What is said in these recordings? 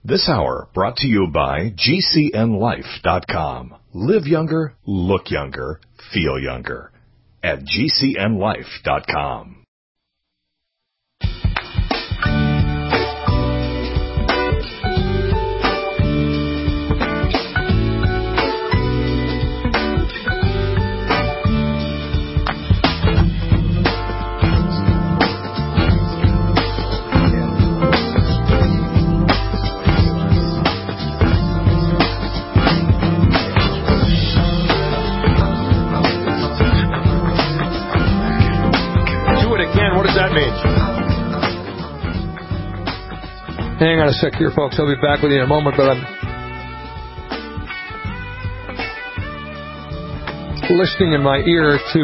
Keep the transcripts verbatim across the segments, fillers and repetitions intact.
This hour brought to you by G C N life dot com. Live younger, look younger, feel younger at G C N life dot com. Hang on a sec here, folks. I'll be back with you in a moment, but I'm listening in my ear to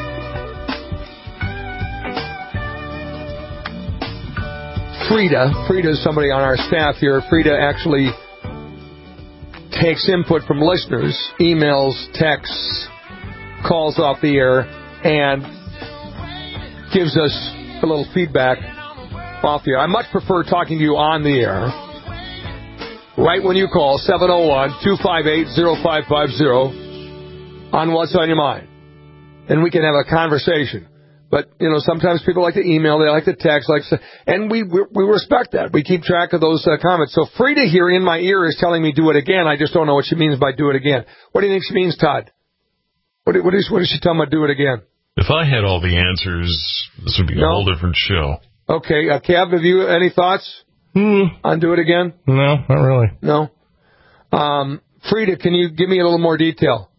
Frida. Frida is somebody on our staff here. Frida actually takes input from listeners, emails, texts, calls off the air, and gives us a little feedback off the air. I much prefer talking to you on the air. Right when you call, seven oh one, two five eight, oh five five oh on what's on your mind. And we can have a conversation. But, you know, sometimes people like to email, they like to text, like, and we we, we respect that. We keep track of those uh, comments. So Frida here in my ear is telling me do it again. I just don't know what she means by do it again. What do you think she means, Todd? What, what, is, what does she tell me about do it again? If I had all the answers, this would be a no? whole different show. Okay, uh, Kev, have you any thoughts hmm. on do it again? No, not really. No? Um, Frida, can you give me a little more detail?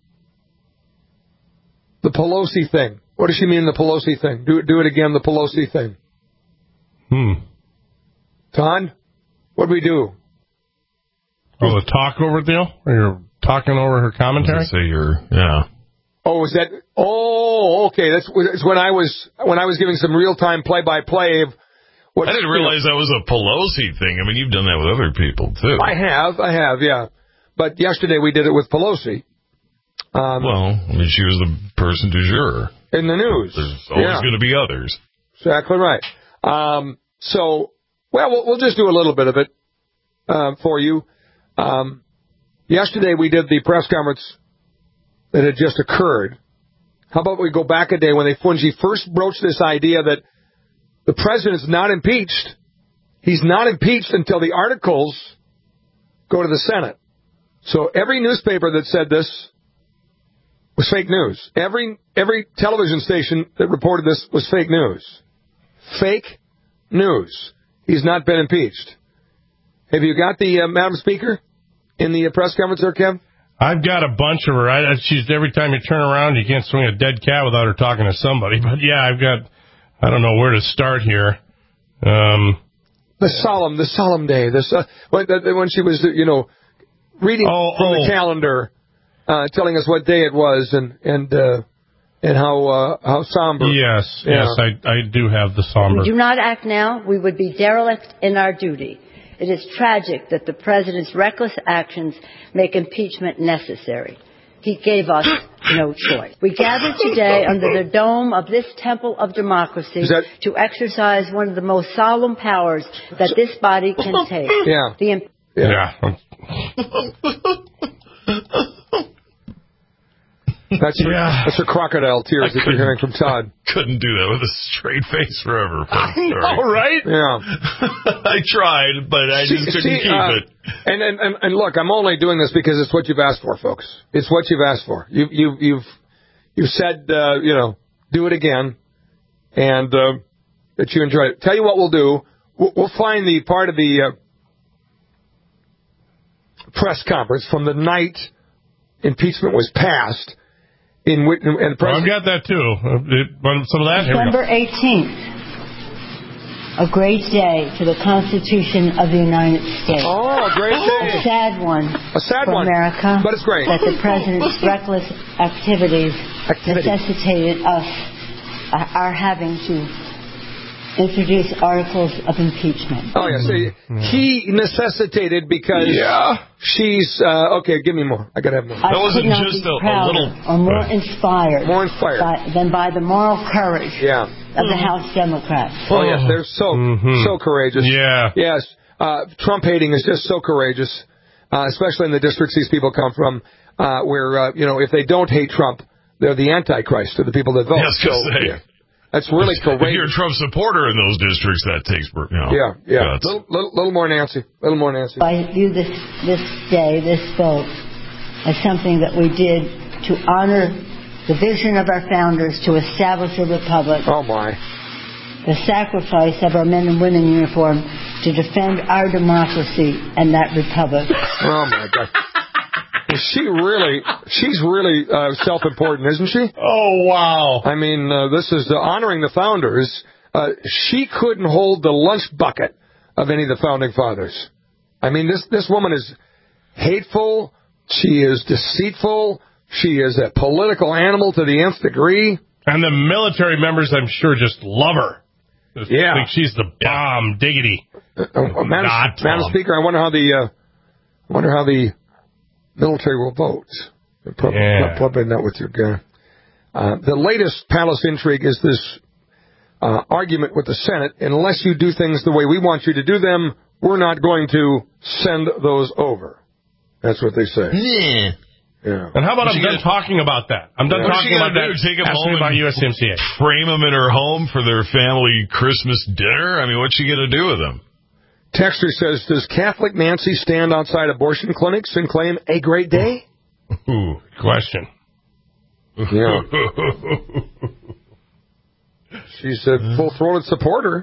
The Pelosi thing. What does she mean, the Pelosi thing? Do, do it again, the Pelosi thing. Hmm. Todd, what do we do? Oh, the talk over deal? Or you're talking over her commentary? I say you're, yeah. Oh, is that? Oh, okay. That's, that's when I was when I was giving some real time play by play of. What, I didn't realize you know, that was a Pelosi thing. I mean, you've done that with other people too. I have, I have, yeah. But yesterday we did it with Pelosi. Um, well, I mean, she was the person du jour in the news. There's always yeah. going to be others. Exactly right. Um, so, well, well, we'll just do a little bit of it uh, for you. Um, yesterday we did the press conference that had just occurred. How about we go back a day when they when she first broached this idea that the president's not impeached. He's not impeached until the articles go to the Senate. So every newspaper that said this was fake news. Every every television station that reported this was fake news. Fake news. He's not been impeached. Have you got the uh, Madam Speaker in the uh, press conference there, Kev? I've got a bunch of her. I, she's every time you turn around, you can't swing a dead cat without her talking to somebody. But yeah, I've got. I don't know where to start here. Um, the solemn, the solemn day. This uh, when, when she was, you know, reading oh, from oh. the calendar, uh, telling us what day it was, and and uh, and how uh, how somber. Yes, yeah. yes, I I do have the somber. If we do not act now, we would be derelict in our duty. It is tragic that the president's reckless actions make impeachment necessary. He gave us no choice. We gather today under the dome of this temple of democracy that... to exercise one of the most solemn powers that this body can take. Yeah. The imp- yeah. That's her, yeah. that's her crocodile tears that you're hearing from Todd. Couldn't do that with a straight face forever. I know, right? Yeah. I tried, but I just see, couldn't see, keep uh, it. And, and and and look, I'm only doing this because it's what you've asked for, folks. It's what you've asked for. You you you've you've said uh, you know do it again, and uh, that you enjoyed it. Tell you what we'll do. We'll, we'll find the part of the uh, press conference from the night impeachment was passed. In, in, in well, I've got that too. It, some of that. December eighteenth, a great day for the Constitution of the United States. Oh, a great day. A sad one. A sad for one. America. But it's great. That the president's reckless activities Activity. necessitated us, uh, our having to introduce articles of impeachment. Oh, yeah. So he necessitated because yeah. she's... Uh, okay, give me more. I got to have more. I that wasn't could not just be a, a prouder little... or more right. inspired, more inspired. By, than by the moral courage yeah. of the House Democrats. Oh, yes. They're so, mm-hmm. so courageous. Yeah. Yes. uh, Trump hating is just so courageous, uh, especially in the districts these people come from, uh, where, uh, you know, if they don't hate Trump, they're the Antichrist to the people that vote. Yeah, I was gonna so, say. Yeah. That's really courageous. If you're a Trump supporter in those districts, that takes, you know, yeah, yeah. guts. Little, little, little more Nancy. Little more Nancy. I view this this day, this vote, as something that we did to honor the vision of our founders to establish a republic. Oh my! The sacrifice of our men and women in uniform to defend our democracy and that republic. Oh my God! She really, she's really uh, self-important, isn't she? Oh, wow. I mean, uh, this is uh, honoring the founders. Uh, she couldn't hold the lunch bucket of any of the founding fathers. I mean, this, this woman is hateful. She is deceitful. She is a political animal to the nth degree. And the military members, I'm sure, just love her. Just Yeah. think she's the bomb diggity. Uh, uh, Madam, Not Madam Tom. Speaker, I wonder how the, uh, I wonder how the military will vote. Plug, Yeah. plug in that with your guy. Uh, the latest palace intrigue is this uh, argument with the Senate. Unless you do things the way we want you to do them, we're not going to send those over. That's what they say. Yeah. Yeah. And how about What's I'm she done gonna- talking about that? I'm done What's talking she about gonna that. do? Take 'em Ask home me about and- U S M C A. Frame them in her home for their family Christmas dinner? I mean, what's she going to do with them? Texter says, does Catholic Nancy stand outside abortion clinics and claim a great day? Ooh, question. Yeah. She's a full-throated supporter.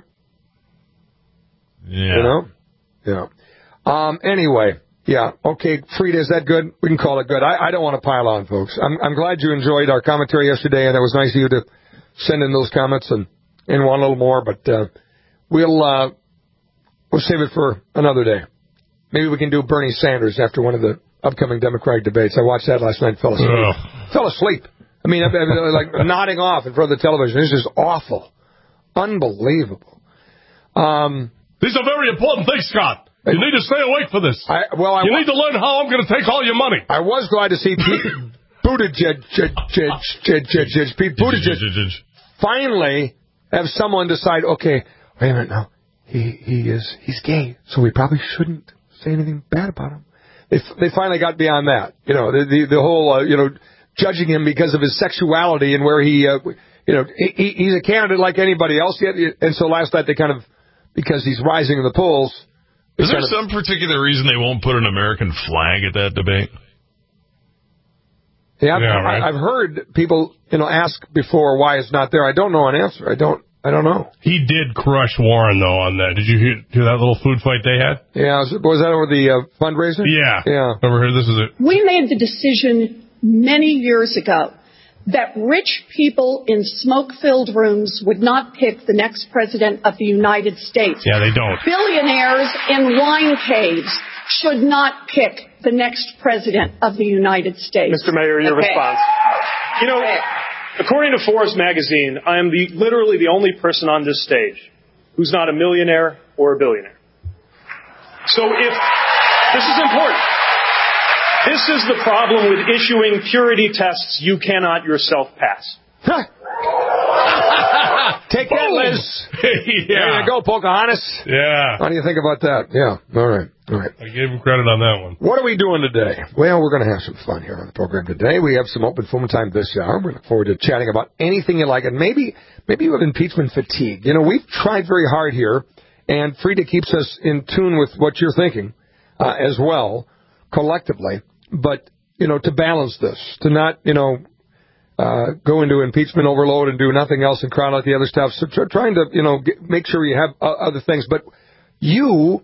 Yeah. You know? Yeah. Um, anyway, yeah. Okay, Frida, is that good? We can call it good. I, I don't want to pile on, folks. I'm, I'm glad you enjoyed our commentary yesterday, and it was nice of you to send in those comments and, and want a little more, but uh, we'll, uh, we'll save it for another day. Maybe we can do Bernie Sanders after one of the upcoming Democratic debates. I watched that last night and fell asleep. Ugh. Fell asleep. I mean, I, I, like nodding off in front of the television. This is awful. Unbelievable. Um, These are very important things, Scott. You need to stay awake for this. I, well, I, you need to learn how I'm going to take all your money. I was glad to see Pete Buttigieg, Jed, Jed, Jed, Jed, Jed, Pete Buttigieg finally have someone decide, okay, wait a minute now, he he is he's gay, so we probably shouldn't say anything bad about him. They they finally got beyond that, you know, the the, the whole uh, you know judging him because of his sexuality and where he uh, you know he, he's a candidate like anybody else. Yet, and so last night they kind of because he's rising in the polls. Is there kind of, some particular reason they won't put an American flag at that debate? Yeah, I've, Yeah, right. I've heard people, you know, ask before why it's not there. I don't know an answer. I don't. I don't know. He did crush Warren, though, on that. Did you hear, hear that little food fight they had? Yeah, was, was that over the uh, fundraiser? Yeah. Yeah. Over here, this is it. We made the decision many years ago that rich people in smoke-filled rooms would not pick the next president of the United States. Yeah, they don't. Billionaires in wine caves should not pick the next president of the United States. Mister Mayor, your Okay. response. You know, according to Forbes magazine, I am the, literally the only person on this stage who's not a millionaire or a billionaire. So if, this is important. This is the problem with issuing purity tests you cannot yourself pass. Take that, Liz. yeah. There you go, Pocahontas. Yeah. How do you think about that? Yeah. All right. All right. I gave him credit on that one. What are we doing today? Well, we're going to have some fun here on the program today. We have some open phone time this hour. We look forward to chatting about anything you like. And maybe, maybe you have impeachment fatigue. You know, we've tried very hard here, and Frida keeps us in tune with what you're thinking uh, as well, collectively. But, you know, to balance this, to not, you know, uh, go into impeachment overload and do nothing else and crowd out the other stuff. So tr- trying to, you know, get, make sure you have uh, other things. But you,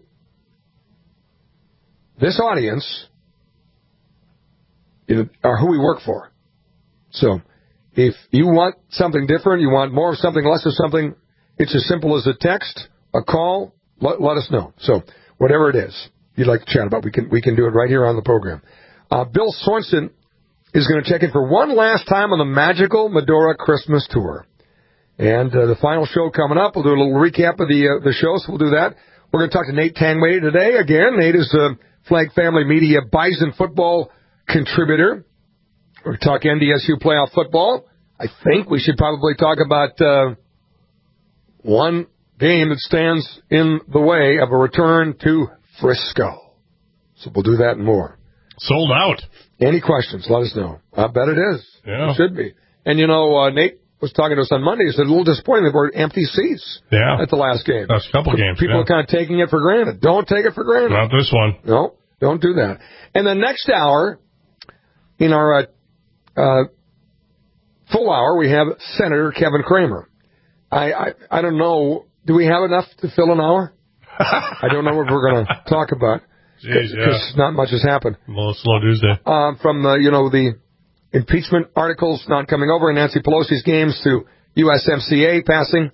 this audience, you know, are who we work for. So if you want something different, you want more of something, less of something, it's as simple as a text, a call, let, let us know. So whatever it is you'd like to chat about, we can we can do it right here on the program. Uh, Bill Sorensen is going to check in for one last time on the magical Medora Christmas tour. And uh, the final show coming up, we'll do a little recap of the uh, the show, so we'll do that. We're going to talk to Nate Tangway today. Again, Nate is a Flag Family Media Bison football contributor. We're going to talk N D S U playoff football. I think we should probably talk about uh, one game that stands in the way of a return to Frisco. So we'll do that and more. Sold out. Any questions, let us know. I bet it is. Yeah. It should be. And, you know, uh, Nate was talking to us on Monday. He said, a little disappointing there were empty seats yeah. at the last game. Last couple games, People yeah. are kind of taking it for granted. Don't take it for granted. Not this one. No, don't do that. And the next hour, in our uh, uh, full hour, we have Senator Kevin Cramer. I, I, I don't know. Do we have enough to fill an hour? I don't know what we're going to talk about. Because yeah. not much has happened. A little slow Tuesday. Uh, from, the, you know, the impeachment articles not coming over in Nancy Pelosi's games to U S M C A passing.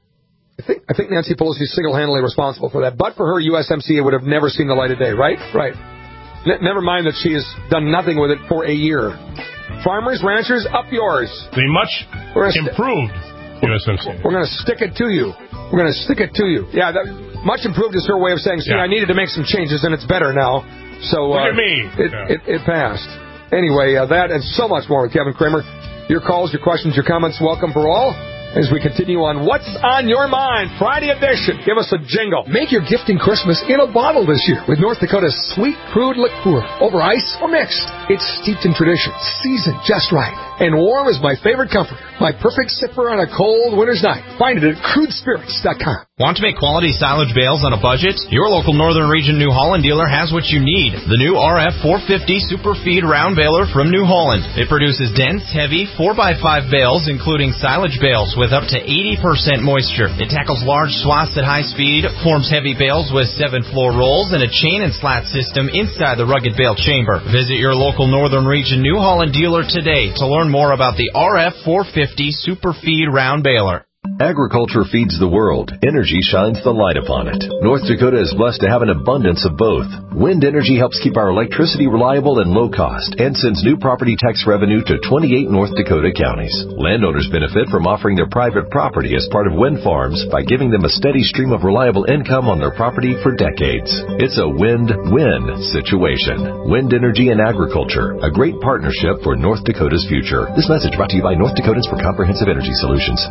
I think I think Nancy Pelosi is single-handedly responsible for that. But for her, U S M C A would have never seen the light of day, right? Right. N- never mind that she has done nothing with it for a year. Farmers, ranchers, up yours. The much improved st- U S M C A. We're going to stick it to you. We're going to stick it to you. Yeah, that, much improved is her way of saying, see, yeah. I needed to make some changes, and it's better now. So uh, Look at me. It, yeah. it, it passed. Anyway, uh, that and so much more with Kevin Cramer. Your calls, your questions, your comments, welcome for all. As we continue on What's on Your Mind, Friday edition. Give us a jingle. Make your gifting Christmas in a bottle this year with North Dakota's sweet crude liqueur. Over ice or mixed. It's steeped in tradition, seasoned just right, and warm is my favorite comforter. My perfect sipper on a cold winter's night. Find it at crude spirits dot com. Want to make quality silage bales on a budget? Your local Northern Region New Holland dealer has what you need. The new R F four fifty Super Feed Round Baler from New Holland. It produces dense, heavy four by five bales, including silage bales with up to eighty percent moisture. It tackles large swaths at high speed, forms heavy bales with seven floor rolls, and a chain and slat system inside the rugged bale chamber. Visit your local Northern Region New Holland dealer today to learn more about the R F four fifty Super Feed Round Baler. Agriculture feeds the world. Energy shines the light upon it. North Dakota is blessed to have an abundance of both. Wind energy helps keep our electricity reliable and low cost and sends new property tax revenue to twenty-eight North Dakota counties. Landowners benefit from offering their private property as part of wind farms by giving them a steady stream of reliable income on their property for decades. It's a win-win situation. Wind energy and agriculture, a great partnership for North Dakota's future. This message brought to you by North Dakotans for Comprehensive Energy Solutions.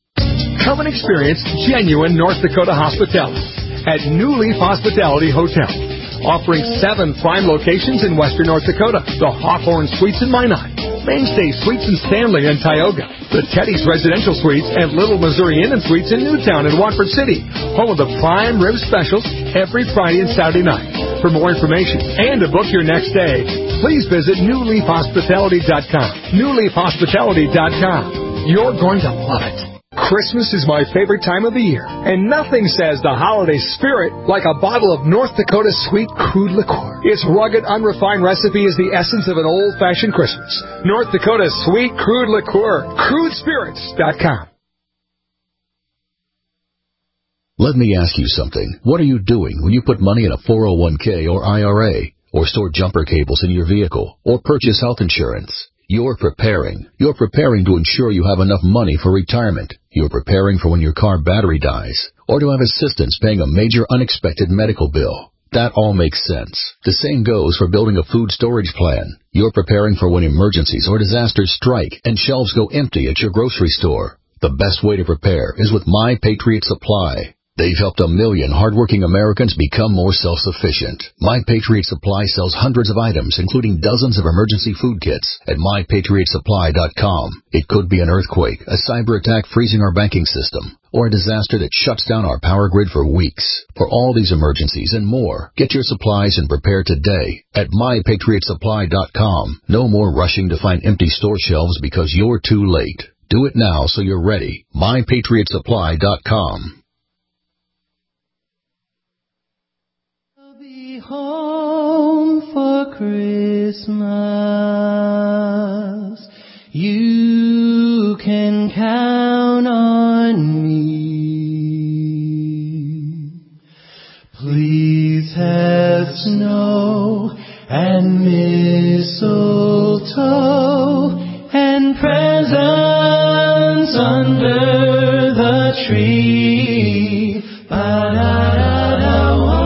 Come and experience genuine North Dakota hospitality at New Leaf Hospitality Hotel, offering seven prime locations in western North Dakota. The Hawthorne Suites in Minot, Mainstay Suites in Stanley and Tioga, the Teddy's Residential Suites and Little Missouri Inn and Suites in Newtown and Watford City, home of the prime rib specials every Friday and Saturday night. For more information and to book your next stay, please visit new leaf hospitality dot com. new leaf hospitality dot com. You're going to love it. Christmas is my favorite time of the year, and nothing says the holiday spirit like a bottle of North Dakota sweet crude liqueur. Its rugged, unrefined recipe is the essence of an old-fashioned Christmas. North Dakota sweet crude liqueur. crude spirits dot com. Let me ask you something. What are you doing when you put money in a four oh one k or I R A, or store jumper cables in your vehicle, or purchase health insurance? You're preparing. You're preparing to ensure you have enough money for retirement. You're preparing for when your car battery dies, or to have assistance paying a major unexpected medical bill. That all makes sense. The same goes for building a food storage plan. You're preparing for when emergencies or disasters strike and shelves go empty at your grocery store. The best way to prepare is with My Patriot Supply. They've helped a million hardworking Americans become more self-sufficient. My Patriot Supply sells hundreds of items, including dozens of emergency food kits, at my patriot supply dot com. It could be an earthquake, a cyber attack freezing our banking system, or a disaster that shuts down our power grid for weeks. For all these emergencies and more, get your supplies and prepare today at my patriot supply dot com. No more rushing to find empty store shelves because you're too late. Do it now so you're ready. my patriot supply dot com. Home for Christmas, you can count on me. Please have snow and mistletoe and presents under the tree. Ba-da-da-da-da.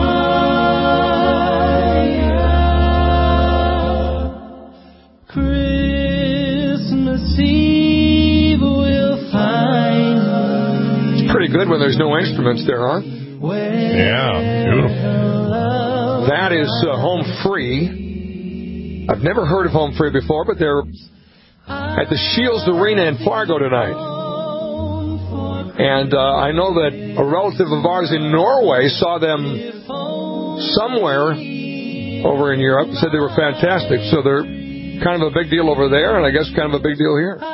Good when there's no instruments there, huh? Yeah, beautiful. That is uh, Home Free. I've never heard of Home Free before, but they're at the Shields Arena in Fargo tonight. And uh, I know that a relative of ours in Norway saw them somewhere over in Europe, said they were fantastic. So they're kind of a big deal over there, and I guess kind of a big deal here. So.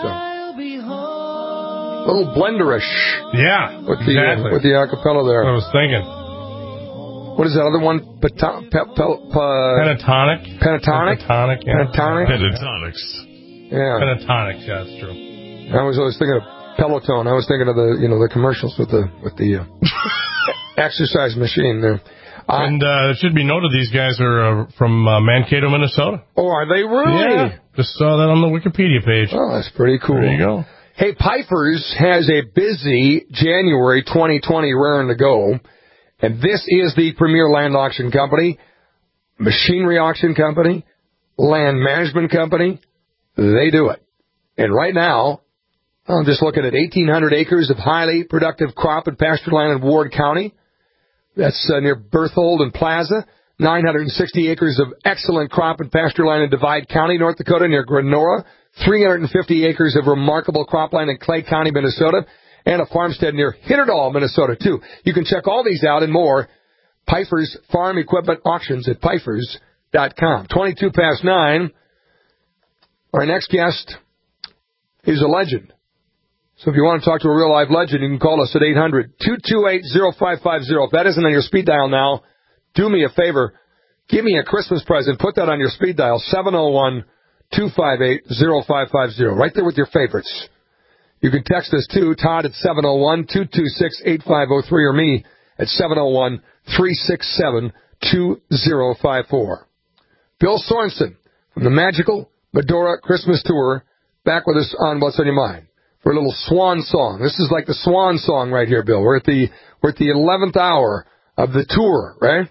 A little blenderish. Yeah, with the, exactly. Uh, with the acapella there. I was thinking. What is that other one? Penta- pe- pe- pe- Pentatonic. Pentatonic? Pentatonic, yeah. Pentatonic? Pentatonics. Yeah. Pentatonic, yeah, that's true. I was always thinking of Peloton. I was thinking of the, you know, the commercials with the with the uh, exercise machine there. Uh, and uh, it should be noted these guys are uh, from uh, Mankato, Minnesota. Oh, are they really? Yeah. Just saw that on the Wikipedia page. Oh, that's pretty cool. There you go. Hey, Pfeiffer's has a busy January twenty twenty raring to go. And this is the premier land auction company, machinery auction company, land management company. They do it. And right now, I'm just looking at eighteen hundred acres of highly productive crop and pasture land in Ward County. That's uh, near Berthold and Plaza. nine hundred sixty acres of excellent crop and pasture land in Divide County, North Dakota, near Grenora. three hundred fifty acres of remarkable cropland in Clay County, Minnesota. And a farmstead near Hitterdal, Minnesota, too. You can check all these out and more. Pfeiffer's Farm Equipment Auctions at Pfeiffer's dot com. twenty-two past nine. Our next guest is a legend. So if you want to talk to a real live legend, you can call us at eight hundred, two two eight, oh five five oh. If that isn't on your speed dial now, do me a favor. Give me a Christmas present. Put that on your speed dial, seven oh one, two five eight, oh five five oh. Right there with your favorites. You can text us, too, Todd at seven oh one, two two six, eight five oh three, or me at seven oh one, three six seven, two oh five four. Bill Sorensen from the magical Medora Christmas Tour, back with us on What's on Your Mind for a little swan song. This is like the swan song right here, Bill. We're at the we're at the eleventh hour of the tour, right?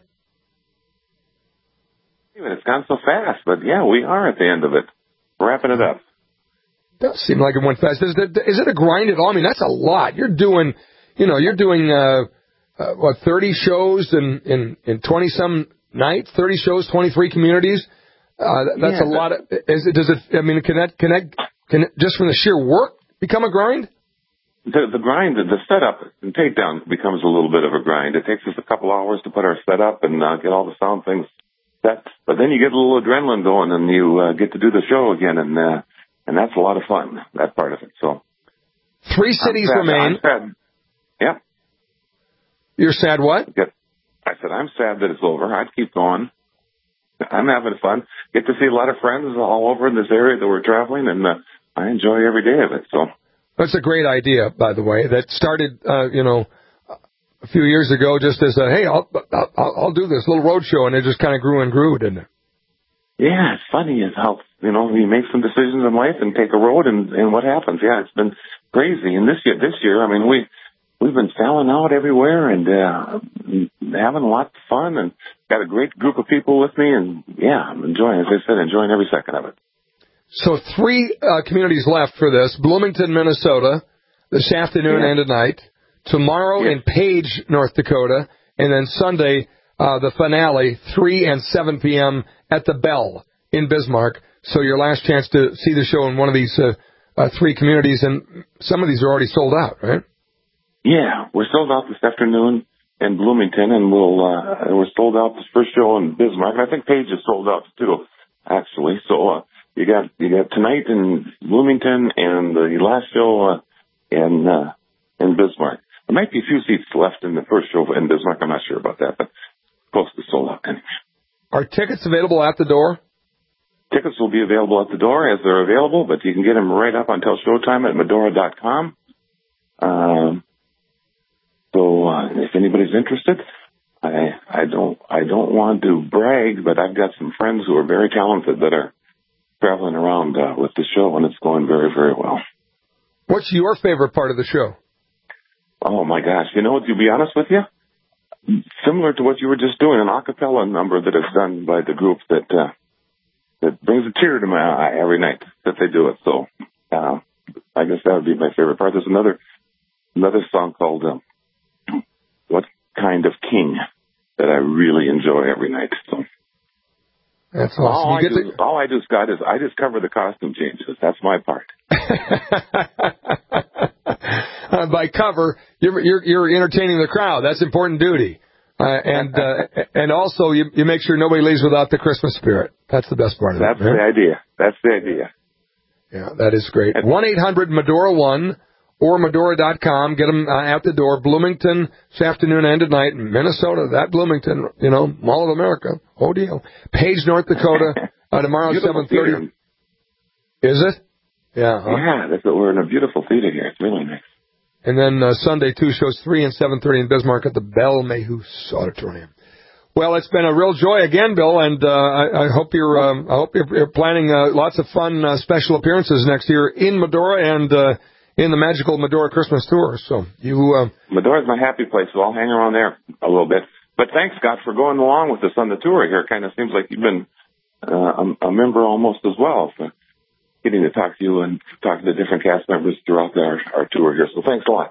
It's gone so fast, but yeah, we are at the end of it. Wrapping it up. Does seem like it went fast. Is it, is it a grind at all? I mean, that's a lot. You're doing, you know, you're doing, uh, uh what, thirty shows in, in, in twenty-some nights, thirty shows, twenty-three communities. Uh, that's yeah, a lot of, is it, does it, I mean, can that, can that, can it, just from the sheer work become a grind? The, the grind, the setup and takedown becomes a little bit of a grind. It takes us a couple hours to put our setup and uh, get all the sound things set. But then you get a little adrenaline going and you uh, get to do the show again, and uh, and that's a lot of fun, that part of it. So Three cities I'm remain. I'm sad. Yeah. You're sad what? I said, I'm sad that it's over. I'd keep going. I'm having fun. Get to see a lot of friends all over in this area that we're traveling, and uh, I enjoy every day of it. So that's a great idea, by the way. That started, uh, you know, a few years ago, just as a hey, I'll I'll, I'll do this little road show, and it just kind of grew and grew, didn't it? Yeah, it's funny is how you know you make some decisions in life and take a road, and and what happens. Yeah, it's been crazy. And this year, this year, I mean, we we've been selling out everywhere and uh, having lots of fun, and got a great group of people with me, and yeah, I'm enjoying, as I said, enjoying every second of it. So three uh, communities left for this: Bloomington, Minnesota, this afternoon yeah. and tonight. Tomorrow yeah. in Page, North Dakota, and then Sunday uh, the finale, three and seven p.m. at the Bell in Bismarck. So your last chance to see the show in one of these uh, uh, three communities, and some of these are already sold out, right? Yeah, we're sold out this afternoon in Bloomington, and we'll uh, we're sold out this first show in Bismarck. And I think Page is sold out too, actually. So uh, you got you got tonight in Bloomington and the last show uh, in uh, in Bismarck. There might be a few seats left in the first show in Bismarck. I'm not sure about that, but close to sold out anyway. Are tickets available at the door? Tickets will be available at the door as they're available, but you can get them right up until showtime at Medora dot com. Um, so uh, if anybody's interested, I I don't I don't want to brag, but I've got some friends who are very talented that are traveling around uh, with the show, and it's going very, very well. What's your favorite part of the show? Oh, my gosh. You know what, to be honest with you? Similar to what you were just doing, an a cappella number that is done by the group that uh, that brings a tear to my eye every night that they do it. So uh, I guess that would be my favorite part. There's another another song called uh, what kind of king that I really enjoy every night. So that's awesome. All I, do, to... all I do, Scott, is I just cover the costume changes. That's my part. uh, by cover, you're, you're you're entertaining the crowd. That's important duty. Uh, and uh, and also, you, you make sure nobody leaves without the Christmas spirit. That's the best part of That's it. That's the idea. That's the idea. Yeah, that is great. one eight hundred Medora one or Medora dot com. Get them uh, at the door. Bloomington this afternoon and tonight. Minnesota, that Bloomington, you know, Mall of America. Oh, deal. Page, North Dakota, uh, tomorrow at seven thirty. Is it? Yeah. Huh? Yeah, that's, we're in a beautiful theater here. It's really nice. And then uh, Sunday, two shows, three and seven thirty in Bismarck at the Belle Mayhews Auditorium. Well, it's been a real joy again, Bill, and uh, I, I hope you're um, I hope you're, you're planning uh, lots of fun uh, special appearances next year in Medora and uh, in the magical Medora Christmas tour. So you uh, Medora's my happy place, so I'll hang around there a little bit. But thanks, Scott, for going along with us on the tour here. It kind of seems like you've been uh, a, a member almost as well. So getting to talk to you and talk to the different cast members throughout our, our tour here. So thanks a lot.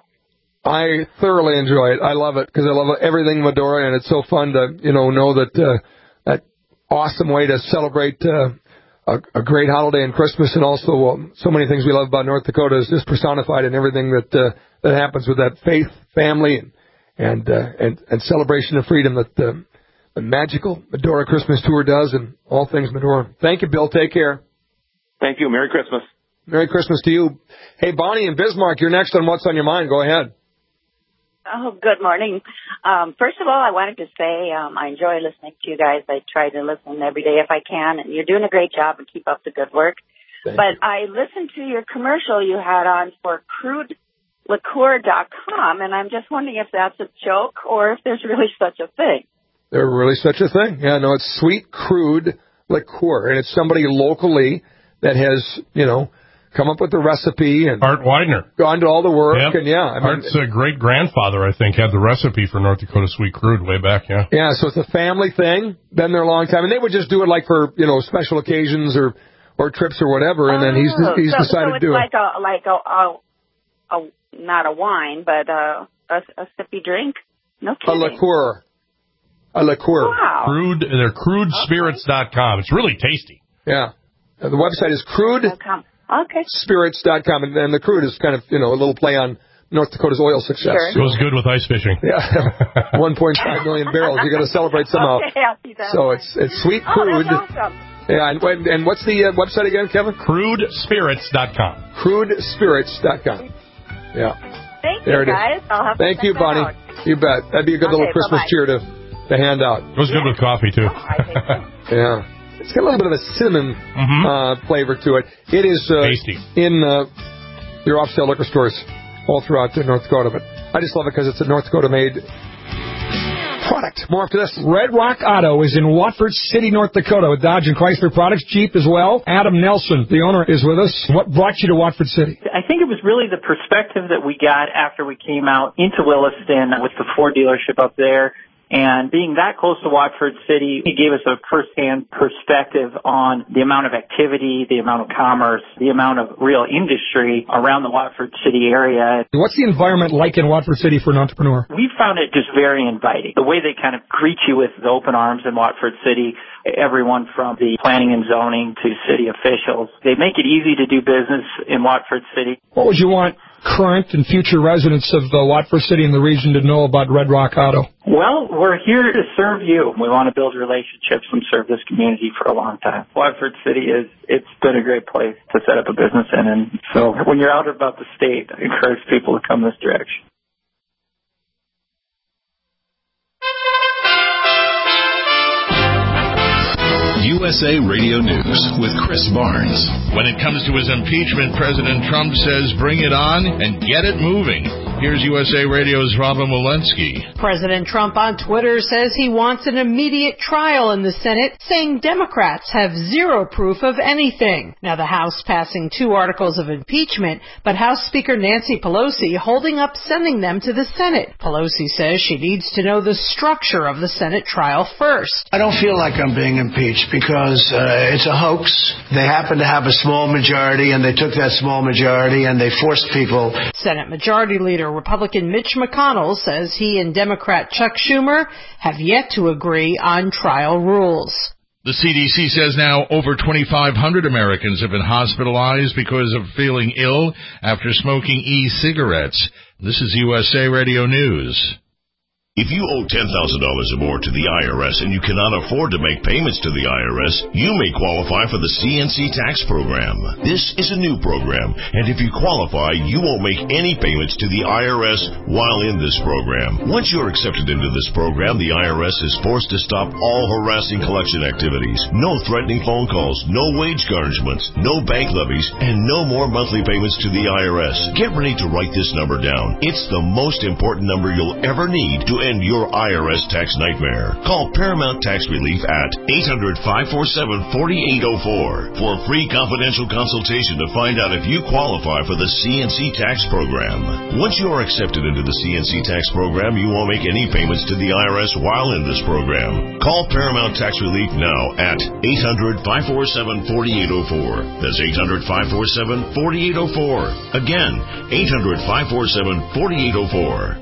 I thoroughly enjoy it. I love it because I love everything Medora, and it's so fun to, you know, know that uh, that awesome way to celebrate uh, a, a great holiday and Christmas, and also um, so many things we love about North Dakota is just personified in everything that uh, that happens with that faith, family, and and uh, and, and celebration of freedom that uh, the magical Medora Christmas tour does, and all things Medora. Thank you, Bill. Take care. Thank you. Merry Christmas. Merry Christmas to you. Hey, Bonnie in Bismarck, you're next on What's on Your Mind. Go ahead. Oh, good morning. Um, first of all, I wanted to say um, I enjoy listening to you guys. I try to listen every day if I can, and you're doing a great job and keep up the good work. Thank but you. I listened to your commercial you had on for crude liqueur dot com, and I'm just wondering if that's a joke or if there's really such a thing. There's really such a thing. Yeah, no, it's Sweet Crude Liqueur, and it's somebody locally that has, you know, come up with the recipe and Art Widener gone to all the work. Yep. And yeah, I mean, Art's uh, great grandfather, I think, had the recipe for North Dakota Sweet Crude way back. Yeah. Yeah, so it's a family thing. Been there a long time, and they would just do it like for, you know, special occasions or or trips or whatever. And then he's he's so, decided so to do like it. A, like a, a, a not a wine, but a, a, a sippy drink. No A kidding. liqueur. A liqueur. Wow. Crude. They're crude spirits dot com. It's really tasty. Yeah. Uh, the website is crude Okay. spirits dot com, and, and the crude is kind of, you know, a little play on North Dakota's oil success. Sure. Goes good with ice fishing. Yeah. one point five million barrels. You got to celebrate somehow. Okay, I'll see that. So it's it's Sweet Oh, Crude. that's awesome. Yeah, and, and what's the uh, website again, Kevin? crude spirits dot com. crude spirits dot com. Yeah. Thank There you, it is. guys. I'll have Thank to you, check that Bonnie. out. You bet. That'd be a good Okay, little Christmas bye-bye. cheer to, to hand out. Goes good with coffee, too. Yeah. It's got a little bit of a cinnamon Mm-hmm. uh, flavor to it. It is uh, Tasty. in uh, your off-sale liquor stores all throughout uh, North Dakota, but I just love it because it's a North Dakota-made product. More after this. Red Rock Auto is in Watford City, North Dakota, with Dodge and Chrysler products, Jeep as well. Adam Nelson, the owner, is with us. What brought you to Watford City? I think it was really the perspective that we got after we came out into Williston with the Ford dealership up there. And being that close to Watford City, it gave us a first-hand perspective on the amount of activity, the amount of commerce, the amount of real industry around the Watford City area. What's the environment like in Watford City for an entrepreneur? We found it just very inviting. The way they kind of greet you with the open arms in Watford City, everyone from the planning and zoning to city officials, they make it easy to do business in Watford City. What would you want current and future residents of uh, Watford City and the region to know about Red Rock Auto? Well, we're here to serve you. We want to build relationships and serve this community for a long time. Watford City is, it's been a great place to set up a business in. And so when you're out about the state, I encourage people to come this direction. U S A Radio News with Chris Barnes. When it comes to his impeachment, President Trump says bring it on and get it moving. Here's U S A Radio's Robin Walensky. President Trump on Twitter says he wants an immediate trial in the Senate, saying Democrats have zero proof of anything. Now, the House passing two articles of impeachment, but House Speaker Nancy Pelosi holding up sending them to the Senate. Pelosi says she needs to know the structure of the Senate trial first. I don't feel like I'm being impeached because uh, it's a hoax. They happen to have a small majority, and they took that small majority and they forced people. Senate Majority Leader Republican Mitch McConnell says he and Democrat Chuck Schumer have yet to agree on trial rules. The C D C says now over twenty-five hundred Americans have been hospitalized because of feeling ill after smoking e-cigarettes. This is U S A Radio News. If you owe ten thousand dollars or more to the I R S and you cannot afford to make payments to the I R S, you may qualify for the C N C tax program. This is a new program, and if you qualify, you won't make any payments to the I R S while in this program. Once you're accepted into this program, the I R S is forced to stop all harassing collection activities. No threatening phone calls, no wage garnishments, no bank levies, and no more monthly payments to the I R S. Get ready to write this number down. It's the most important number you'll ever need to end your I R S tax nightmare. Call Paramount Tax Relief at eight hundred, five four seven, four eight zero four for a free confidential consultation to find out if you qualify for the C N C tax program. Once you are accepted into the C N C tax program, you won't make any payments to the I R S while in this program. Call Paramount Tax Relief now at eight hundred, five four seven, four eight zero four. That's eight hundred, five four seven, four eight zero four. Again, eight hundred, five four seven, four eight zero four.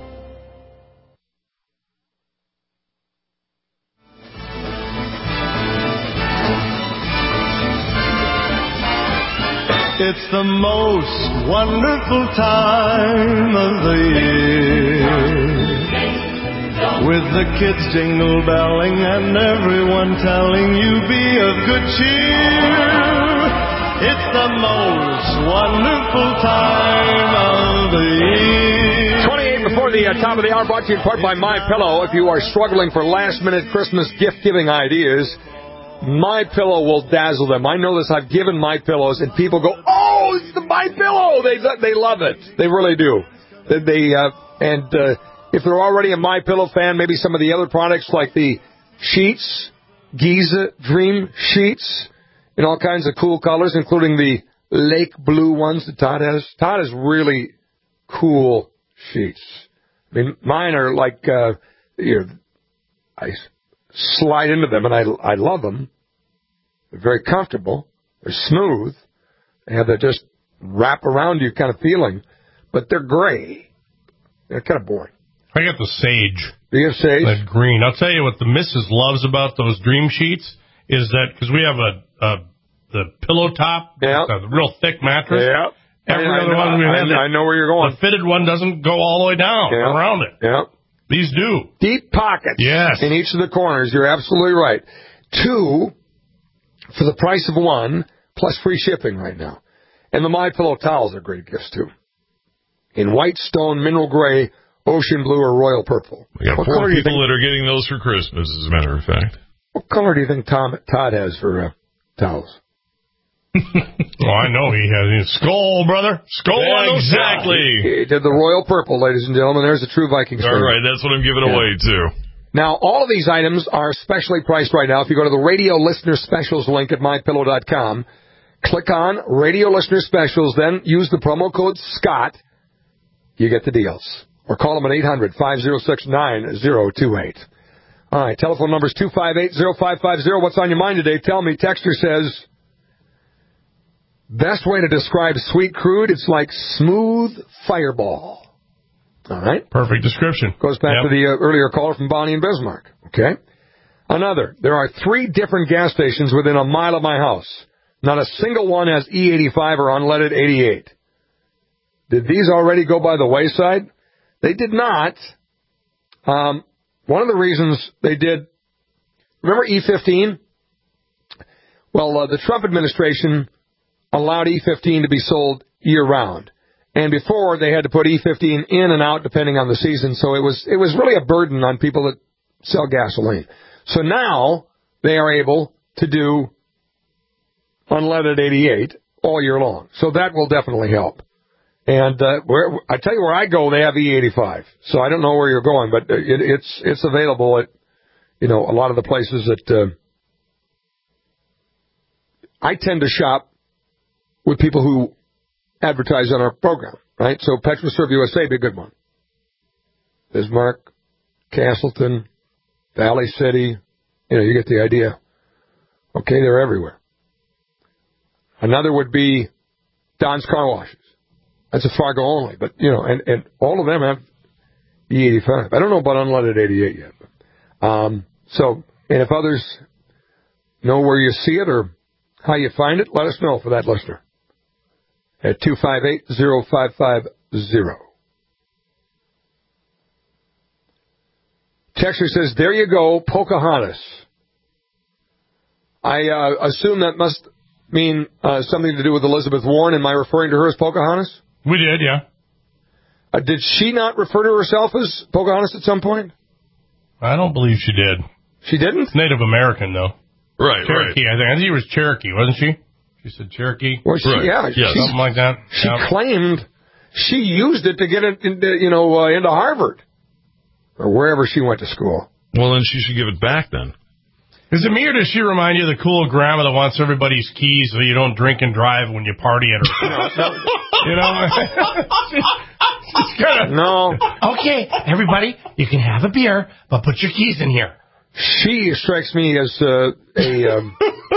It's the most wonderful time of the year, with the kids jingle belling and everyone telling you be of good cheer. It's the most wonderful time of the year. twenty-eight before the uh, top of the hour, brought to you in part by MyPillow. If you are struggling for last-minute Christmas gift-giving ideas, MyPillow will dazzle them. I know this. I've given MyPillows, and people go, "Oh, it's the MyPillow!" They they love it. They really do. They, they uh, and uh, if they're already a MyPillow fan, maybe some of the other products like the sheets, Giza Dream sheets, in all kinds of cool colors, including the lake blue ones that Todd has. Todd has really cool sheets. I mean, mine are like uh, you know, I slide into them, and I I love them. They're very comfortable. They're smooth. They have that just wrap around you kind of feeling, but they're gray. They're kind of boring. I got the sage. Do you have sage? That green. I'll tell you what the missus loves about those dream sheets is that because we have a, a the pillow top, yeah, a real thick mattress. Yeah. Every I, other I know, one we have, I, I know where you're going. The fitted one doesn't go all the way down yeah. around it. Yeah. These do. Deep pockets. Yes. In each of the corners. You're absolutely right. Two for the price of one, plus free shipping right now. And the MyPillow towels are great gifts, too. In white stone, mineral gray, ocean blue, or royal purple. We got what four color people that are getting those for Christmas, as a matter of fact. What color do you think Tom, Todd has for uh, towels? Oh, I know he has. Skull, brother. Skull yeah, on those exactly. He did the royal purple, ladies and gentlemen. There's a true Viking story. All right, that's what I'm giving yeah. away, too. Now, all of these items are specially priced right now. If you go to the radio listener specials link at my pillow dot com, click on radio listener specials, then use the promo code Scott, you get the deals. Or call them at eight hundred, five oh six, nine oh two eight. All right, telephone number is two five eight, oh five five oh. What's on your mind today? Tell me. Texter says, best way to describe sweet crude, it's like smooth fireball. All right. Perfect description. Goes back yep. to the uh, earlier caller from Bonnie and Bismarck. Okay. Another. There are three different gas stations within a mile of my house. Not a single one has E eighty-five or unleaded eighty-eight. Did these already go by the wayside? They did not. Um, one of the reasons they did, remember E fifteen? Well, uh, the Trump administration allowed E fifteen to be sold year-round. And before, they had to put E fifteen in and out depending on the season, so it was it was really a burden on people that sell gasoline. So now they are able to do unleaded eighty-eight all year long. So that will definitely help. And uh, where I tell you where I go, they have E eighty-five. So I don't know where you're going, but it, it's it's available at, you know, a lot of the places that uh, I tend to shop with people who advertise on our program, right? So PetroServe U S A be a good one. Bismarck, Castleton, Valley City, you know, you get the idea. Okay, they're everywhere. Another would be Don's Car Washes. That's a Fargo only, but, you know, and, and all of them have E eighty-five. I don't know about unleaded eighty-eight yet. But, um, so, and if others know where you see it or how you find it, let us know for that listener at two five eight, zero five five zero. Texter says, there you go, Pocahontas. I uh, assume that must mean uh, something to do with Elizabeth Warren. Am I referring to her as Pocahontas? We did, yeah. Uh, did she not refer to herself as Pocahontas at some point? I don't believe she did. She didn't? Native American, though. Right, Cherokee, right. I think. I think she was Cherokee, wasn't she? She said Cherokee. Well, she, right. yeah, yes. Something like that. She yeah. claimed she used it to get it into, you know, uh, into Harvard or wherever she went to school. Well, then she should give it back then. Is it me, or does she remind you of the cool grandma that wants everybody's keys so you don't drink and drive when you party at her house? You know? She's kinda, no. Okay, everybody, you can have a beer, but put your keys in here. She strikes me as uh, a, um,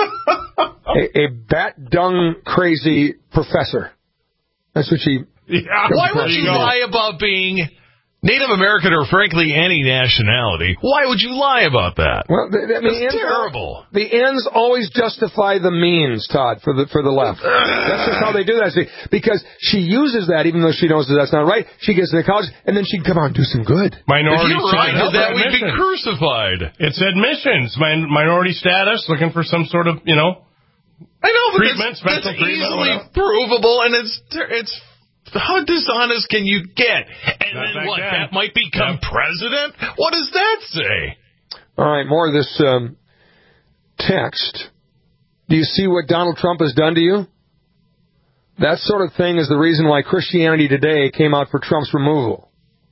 a a bat dung crazy professor. That's what she. Yeah. Why would you lie about being Native American or, frankly, any nationality? Why would you lie about that? Well, the, I mean, That's ends, terrible. The ends always justify the means, Todd, for the for the left. That's just how they do that. See, because she uses that, even though she knows that that's not right. She gets into college, and then she'd come out and do some good. Minority if you're right, status. that we'd be crucified. It's admissions. Min- minority status, looking for some sort of, you know, I know, but treatment, that's, special that's treatment, easily whatever. provable, and it's it's. How dishonest can you get? And Not then what? again. That might become Yep. president? What does that say? All right, more of this um, text. Do you see what Donald Trump has done to you? That sort of thing is the reason why Christianity Today came out for Trump's removal.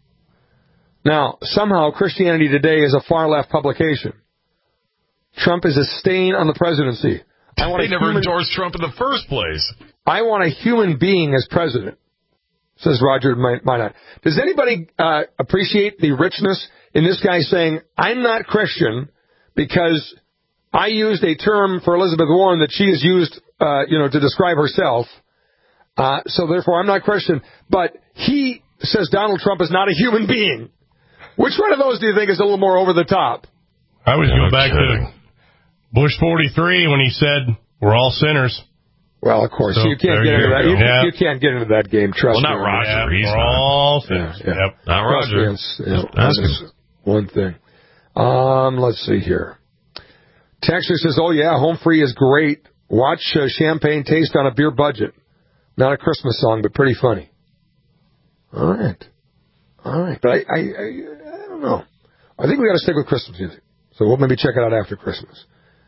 Now, somehow Christianity Today is a far-left publication. Trump is a stain on the presidency. I want they a never human, endorsed Trump in the first place. I want a human being as president, says Roger Minot. Does anybody uh, appreciate the richness in this guy saying, I'm not Christian because I used a term for Elizabeth Warren that she has used, uh, you know, to describe herself. Uh, so therefore, I'm not Christian. But he says Donald Trump is not a human being. Which one of those do you think is a little more over the top? I always No go back kidding. to Bush forty-three when he said, we're all sinners. Well, of course, So, you can't there get you into that. go. You, Yeah. you can't get into that game. Trust Well, not me. Roger. Yeah, He's we're not. all sinners. Yeah, yeah. Yep. Not Trust me, Roger. it's, you know, Ask it's him. one thing. Um, let's see here. Texter says, oh, yeah, Home Free is great. Watch uh, Champagne Taste on a beer budget. Not a Christmas song, but pretty funny. All right. All right. But I, I, I, I don't know. I think we got to stick with Christmas music. So we'll maybe check it out after Christmas.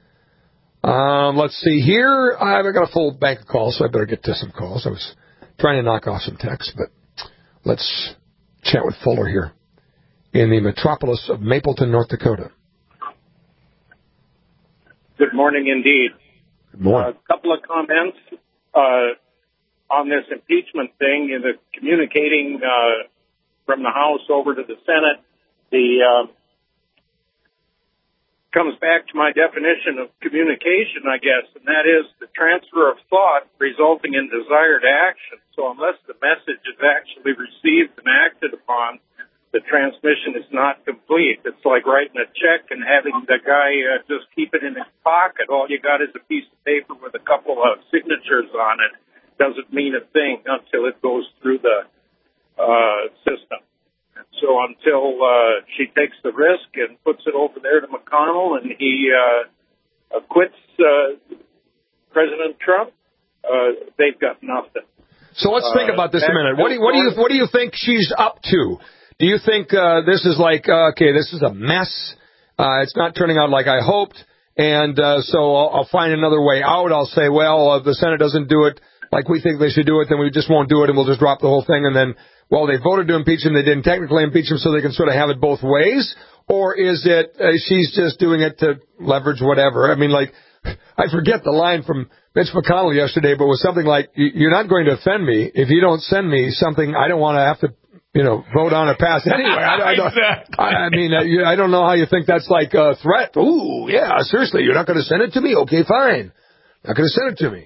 Um, let's see here. I've got a full bank of calls, so I better get to some calls. I was trying to knock off some texts, but let's chat with Fuller here in the metropolis of Mapleton, North Dakota. Good morning indeed. Good morning. A couple of comments uh, on this impeachment thing and the communicating uh, from the House over to the Senate. The uh, comes back to my definition of communication, I guess, and that is the transfer of thought resulting in desired action. So unless the message is actually received and acted upon, the transmission is not complete. It's like writing a check and having the guy uh, just keep it in his pocket. All you got is a piece of paper with a couple of signatures on it. Doesn't mean a thing until it goes through the uh, system. So until uh, she takes the risk and puts it over there to McConnell and he uh, acquits uh, President Trump, uh, they've got nothing. So let's think Uh, about this a back minute. to What do you, what do you what do you think she's up to? Do you think uh, this is like uh, okay, this is a mess? Uh, it's not turning out like I hoped, and uh, so I'll, I'll find another way out. I'll say, well, uh, the Senate doesn't do it like we think they should do it, then we just won't do it, and we'll just drop the whole thing, and then. Well, they voted to impeach him. They didn't technically impeach him, so they can sort of have it both ways. Or is it uh, she's just doing it to leverage whatever? I mean, like, I forget the line from Mitch McConnell yesterday, but it was something like, you're not going to offend me if you don't send me something I don't want to have to, you know, vote on or pass anyway. I, I, don't, Exactly. I, I mean, I, you- I don't know how you think that's like a threat. Ooh, yeah, seriously, you're not going to send it to me? Okay, fine. Not going to send it to me.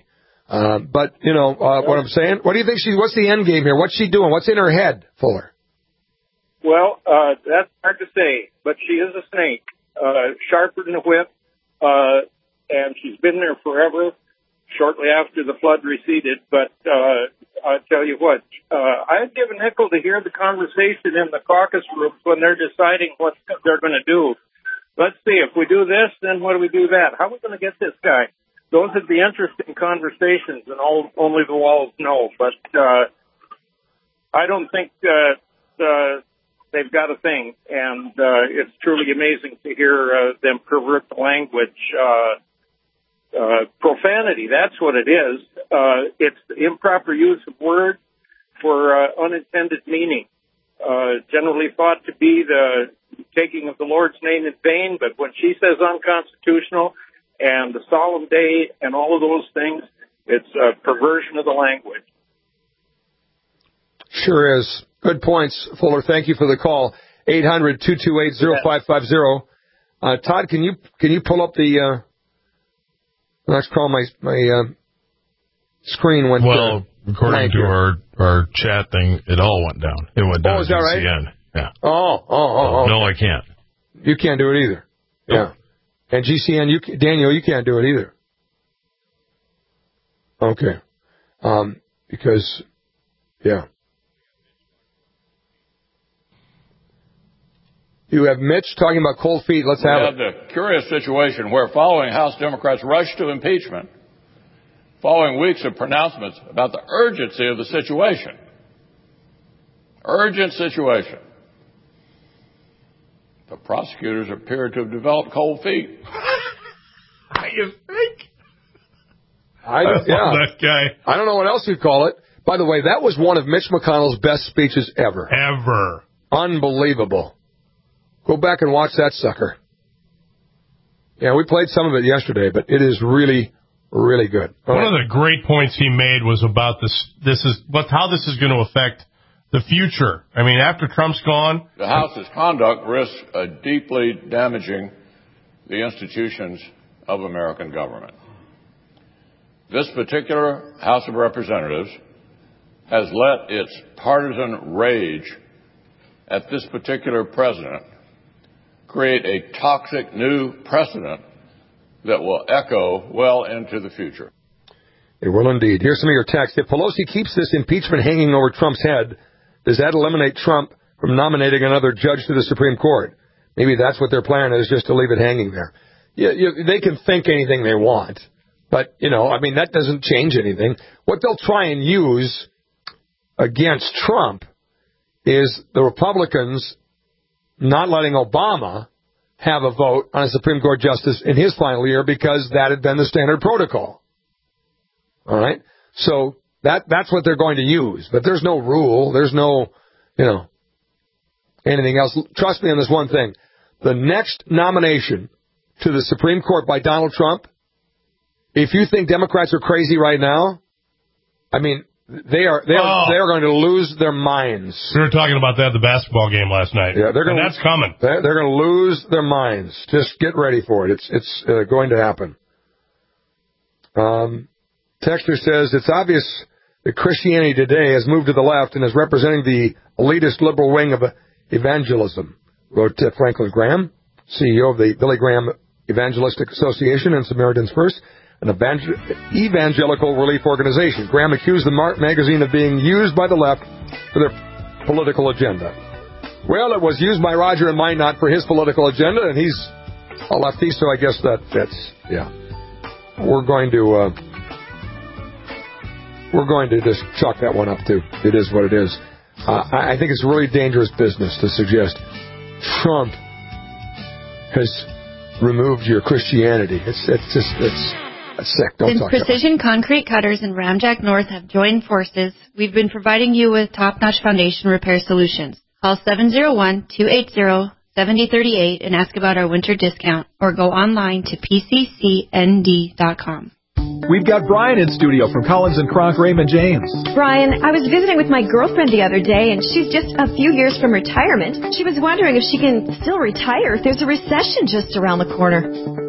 Uh, but, you know, uh, what I'm saying, what do you think she, what's the end game here? What's she doing? What's in her head, Fuller? Well, uh, that's hard to say, but she is a snake, uh, sharper than a whip, uh, and she's been there forever, shortly after the flood receded. But, uh, I'll tell you what, uh, I'd give a nickel to hear the conversation in the caucus groups when they're deciding what they're going to do. Let's see, if we do this, then what do we do that? How are we going to get this guy? Those would be interesting conversations, and all, only the walls know. But uh, I don't think uh, uh, they've got a thing, and uh, it's truly amazing to hear uh, them pervert the language. Uh, uh, profanity, that's what it is. Uh, it's the improper use of words for uh, unintended meaning. Uh, generally thought to be the taking of the Lord's name in vain, but when she says unconstitutional and the solemn day and all of those things, it's a perversion of the language. Sure is. Good points, Fuller. Thank you for the call. eight hundred, two two eight, oh five five oh. Uh, Todd, can you can you pull up the uh, next call? My my uh, screen went well. Uh, According to our, our chat thing, it all went down. It went down oh, is to that G C N. Right? Yeah. Oh, oh, oh, oh. No, I can't. You can't do it either. Nope. Yeah. And G C N, you Daniel, you can't do it either. Okay. Um, because, yeah. You have Mitch talking about cold feet. Let's have, we have it. the curious situation where following House Democrats rushed to impeachment, following weeks of pronouncements about the urgency of the situation. Urgent situation. The prosecutors appear to have developed cold feet. You think? I, I yeah. love that guy. I don't know what else you'd call it. By the way, that was one of Mitch McConnell's best speeches ever. Ever. Unbelievable. Go back and watch that sucker. Yeah, we played some of it yesterday, but it is really... Really good. All One right. of the great points he made was about this. This is what how this is going to affect the future. I mean, after Trump's gone, the House's conduct risks uh, deeply damaging the institutions of American government. This particular House of Representatives has let its partisan rage at this particular president create a toxic new precedent that will echo well into the future. It will indeed. Here's some of your text. If Pelosi keeps this impeachment hanging over Trump's head, does that eliminate Trump from nominating another judge to the Supreme Court? Maybe that's what their plan is, just to leave it hanging there. You, you, they can think anything they want, but, you know, I mean, that doesn't change anything. What they'll try and use against Trump is the Republicans not letting Obama have a vote on a Supreme Court justice in his final year because that had been the standard protocol. All right? So that that's what they're going to use. But there's no rule. There's no, you know, anything else. Trust me on this one thing. The next nomination to the Supreme Court by Donald Trump, if you think Democrats are crazy right now, I mean, They are they are oh. they are going to lose their minds. We were talking about that at the basketball game last night. Yeah, they're going. And that's coming. They're, they're going to lose their minds. Just get ready for it. It's it's uh, going to happen. Um, Texter says it's obvious that Christianity today has moved to the left and is representing the elitist liberal wing of evangelism. Wrote uh, Franklin Graham, C E O of the Billy Graham Evangelistic Association and Samaritan's Purse, an evangelical relief organization. Graham accused the Mart magazine of being used by the left for their political agenda. Well, it was used by Roger and Minot for his political agenda, and he's a lefty, so I guess that fits. Yeah. We're going to, uh, we're going to just chalk that one up, too. It is what it is. Uh, I think it's really dangerous business to suggest Trump has removed your Christianity. It's, it's just, it's... Sick. Don't Since Precision Concrete Cutters and Ramjack North have joined forces, we've been providing you with top-notch foundation repair solutions. Call seven oh one, two eight zero, seven oh three eight and ask about our winter discount, or go online to P C C N D dot com. We've got Brian in studio from Collins and Kronk Raymond James. Brian, I was visiting with my girlfriend the other day, and she's just a few years from retirement. She was wondering if she can still retire if there's a recession just around the corner.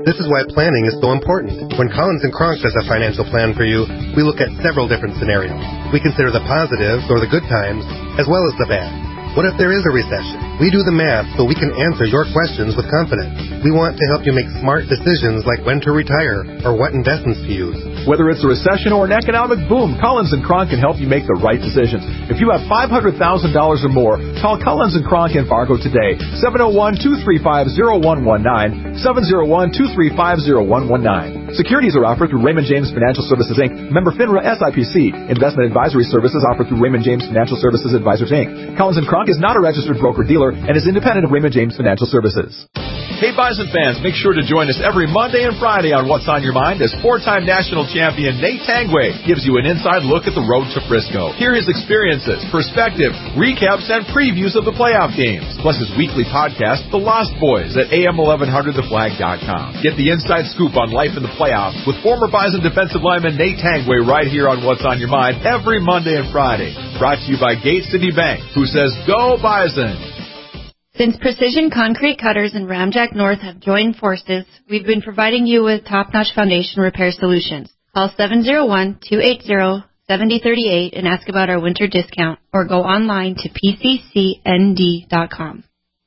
This is why planning is so important. When Collins and Kronk does a financial plan for you, we look at several different scenarios. We consider the positives or the good times as well as the bad. What if there is a recession? We do the math so we can answer your questions with confidence. We want to help you make smart decisions like when to retire or what investments to use. Whether it's a recession or an economic boom, Collins and Kronk can help you make the right decisions. If you have five hundred thousand dollars or more, call Collins and Kronk in Fargo today. seven oh one, two three five, oh one one nine, seven oh one, two three five, oh one one nine. Securities are offered through Raymond James Financial Services, Incorporated. Member FINRA S I P C. Investment advisory services offered through Raymond James Financial Services Advisors, Incorporated. Collins and Kronk is not a registered broker-dealer and is independent of Raymond James Financial Services. Hey, Bison fans, make sure to join us every Monday and Friday on What's on Your Mind as four-time national champion Nate Tangway gives you an inside look at the road to Frisco. Hear his experiences, perspective, recaps, and previews of the playoff games, plus his weekly podcast, The Lost Boys, at A M eleven hundred the flag dot com. Get the inside scoop on life in the playoffs with former Bison defensive lineman Nate Tangway right here on What's on Your Mind every Monday and Friday. Brought to you by Gate City Bank, who says, Go Bison! Since Precision Concrete Cutters and Ramjack North have joined forces, we've been providing you with top-notch foundation repair solutions. Call seven oh one, two eight oh, seven oh three eight and ask about our winter discount, or go online to P C C N D dot com.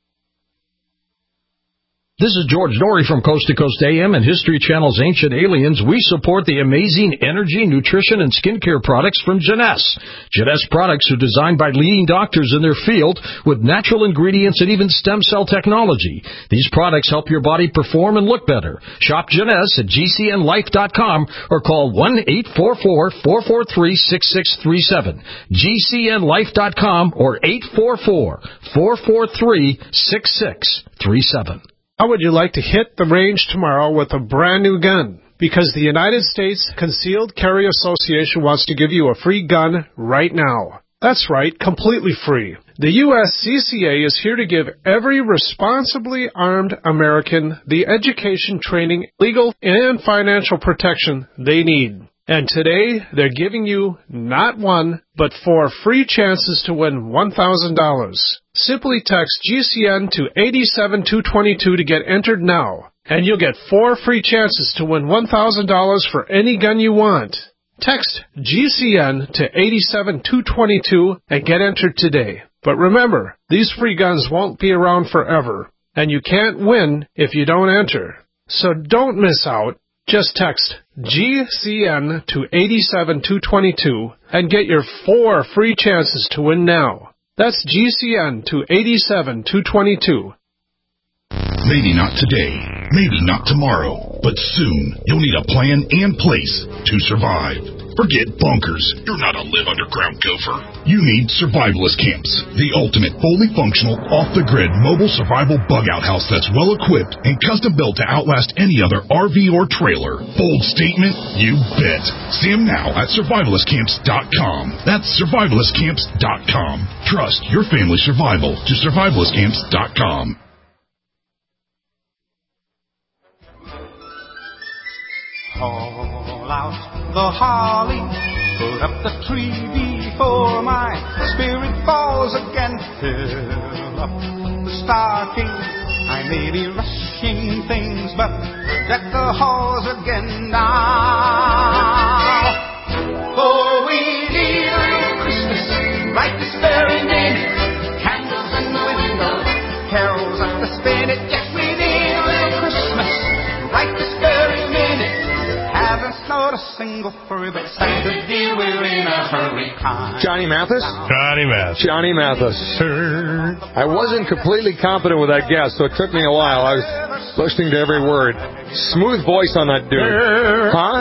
This is George Norrie from Coast to Coast A M and History Channel's Ancient Aliens. We support the amazing energy, nutrition, and skincare products from Jeunesse. Jeunesse products are designed by leading doctors in their field with natural ingredients and even stem cell technology. These products help your body perform and look better. Shop Jeunesse at G C N life dot com or call one eight four four, four four three, six six three seven. G C N life dot com or eight four four, four four three, six six three seven. How would you like to hit the range tomorrow with a brand new gun? Because the United States Concealed Carry Association wants to give you a free gun right now. That's right, completely free. The U S C C A is here to give every responsibly armed American the education, training, legal, and financial protection they need. And today, they're giving you not one, but four free chances to win one thousand dollars. Simply text G C N to eight seven two two two to get entered now, and you'll get four free chances to win one thousand dollars for any gun you want. Text G C N to eight seven two two two and get entered today. But remember, these free guns won't be around forever, and you can't win if you don't enter. So don't miss out. Just text G C N to eight seven two two two and get your four free chances to win now. That's G C N to eight seven two two two. Maybe not today, maybe not tomorrow, but soon you'll need a plan and place to survive. Forget bunkers. You're not a live underground gopher. You need Survivalist Camps, the ultimate fully functional, off-the-grid mobile survival bug-out house that's well-equipped and custom-built to outlast any other R V or trailer. Bold statement? You bet. See them now at survivalist camps dot com. That's survivalist camps dot com. Trust your family's survival to survivalist camps dot com. Haul out the holly, put up the tree before my spirit falls again. Fill up the stocking, I may be rushing things, but deck the halls again now. For we need a little Christmas right this very minute. Candles in the window, carols at the spinet. Yes, we need a little Christmas right this very minute. Haven't snowed a single furry, but Santa dear, we're in a hurry. Johnny Mathis? Johnny Mathis. Johnny Mathis. I wasn't completely confident with that guess, so it took me a while. I was listening to every word. Smooth voice on that dude. Huh?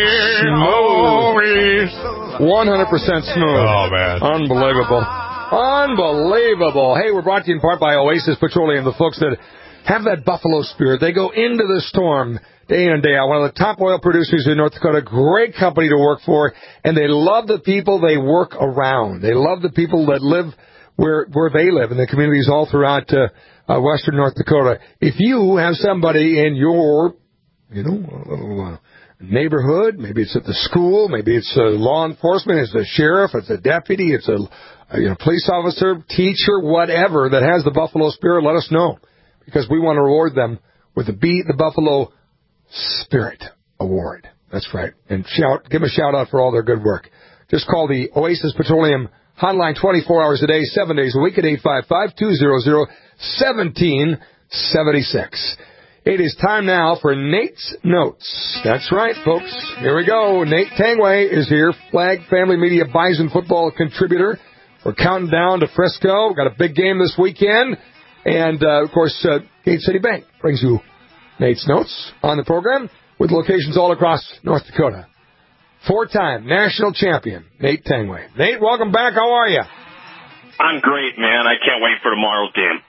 Smooth. one hundred percent smooth. Oh, man. Unbelievable. Unbelievable. Hey, we're brought to you in part by Oasis Petroleum, the folks that have that buffalo spirit. They go into the storm day in and day out. One of the top oil producers in North Dakota. Great company to work for. And they love the people they work around. They love the people that live where where they live in the communities all throughout uh, uh, western North Dakota. If you have somebody in your, you know, uh, neighborhood, maybe it's at the school, maybe it's uh, law enforcement, it's the sheriff, it's a deputy, it's a, a you know, police officer, teacher, whatever that has the buffalo spirit, let us know. Because we want to reward them with the beat, the buffalo Spirit Award. That's right. And shout, give them a shout out for all their good work. Just call the Oasis Petroleum hotline twenty-four hours a day, seven days a week at eight five five, two hundred, seventeen seventy-six. It is time now for Nate's Notes. That's right, folks. Here we go. Nate Tangway is here, Flag Family Media Bison football contributor. We're counting down to Frisco. We've got a big game this weekend. And, uh, of course, uh, Gate City Bank brings you Nate's Notes on the program with locations all across North Dakota. Four-time national champion, Nate Tangway. Nate, welcome back. How are you? I'm great, man. I can't wait for tomorrow's game.